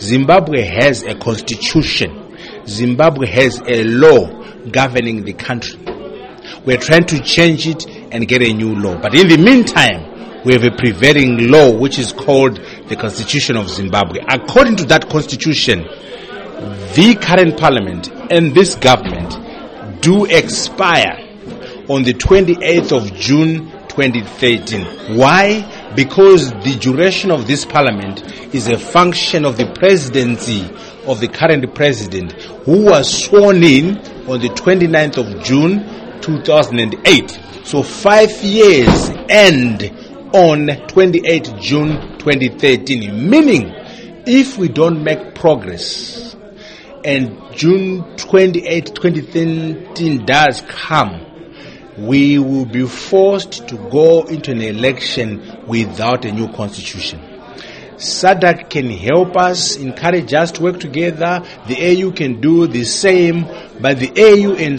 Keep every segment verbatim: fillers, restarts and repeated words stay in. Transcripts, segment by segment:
Zimbabwe has a constitution. Zimbabwe has a law governing the country. We're trying to change it and get a new law. But in the meantime, we have a prevailing law which is called the Constitution of Zimbabwe. According to that constitution, the current parliament and this government do expire on the twenty-eighth of June twenty thirteen. Why? Because the duration of this parliament is a function of the presidency of the current president, who was sworn in on the twenty-ninth of June two thousand eight. So five years end on twenty-eighth of June twenty thirteen, meaning if we don't make progress and June twenty-eighth, twenty thirteen does come, we will be forced to go into an election without a new constitution. SADC can help us, encourage us to work together. The A U can do the same, but the A U and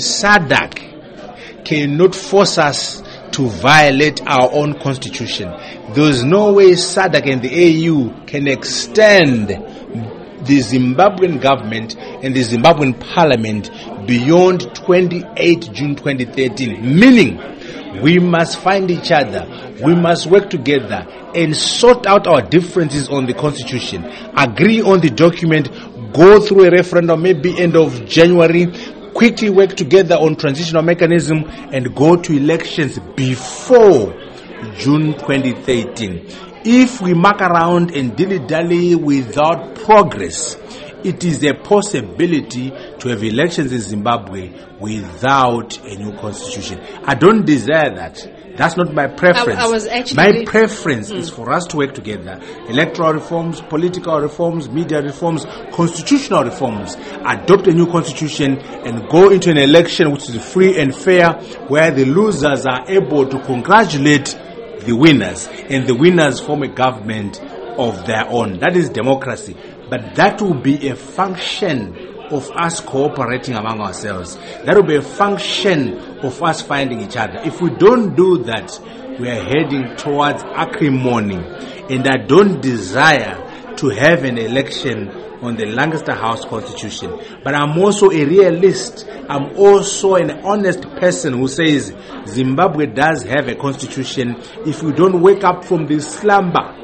SADC cannot force us to violate our own constitution. There is no way SADC and the A U can extend the Zimbabwean government and the Zimbabwean parliament beyond twenty-eighth of June twenty thirteen, meaning we must find each other, we must work together and sort out our differences on the constitution, agree on the document, go through a referendum maybe end of January, quickly work together on transitional mechanism and go to elections before June twenty thirteen. If we muck around and dilly-dally without progress, it is a possibility to have elections in Zimbabwe without a new constitution. I don't desire that. That's not my preference. I, I was actually my preference mm. is for us to work together. Electoral reforms, political reforms, media reforms, constitutional reforms. Adopt a new constitution and go into an election which is free and fair, where the losers are able to congratulate the winners, and the winners form a government of their own. That is democracy. But that will be a function of us cooperating among ourselves. That will be a function of us finding each other. If we don't do that, we are heading towards acrimony. And I don't desire to have an election on the Lancaster House Constitution. But I'm also a realist. I'm also an honest person who says Zimbabwe does have a constitution. If we don't wake up from this slumber,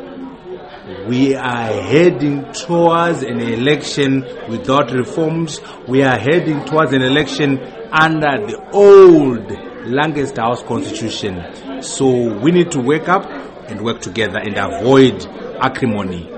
we are heading towards an election without reforms. We are heading towards an election under the old Lancaster House Constitution. So we need to wake up and work together and avoid acrimony.